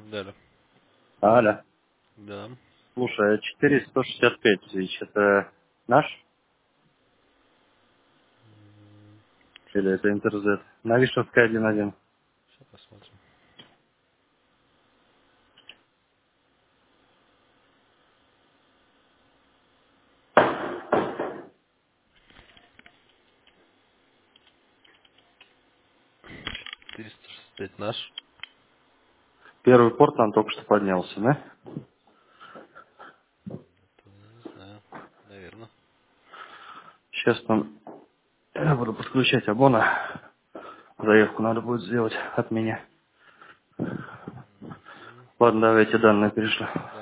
Да, Аля. да. Слушай, 4165 СВИЧ, это наш или Сейчас, это Интерзет? На Вишевской 1.1. сейчас посмотрим. 465 наш. Первый порт там только что поднялся, да? Не знаю. Наверное. Сейчас там я буду подключать абона. Заявку надо будет сделать от меня. Ладно, давайте данные перешли.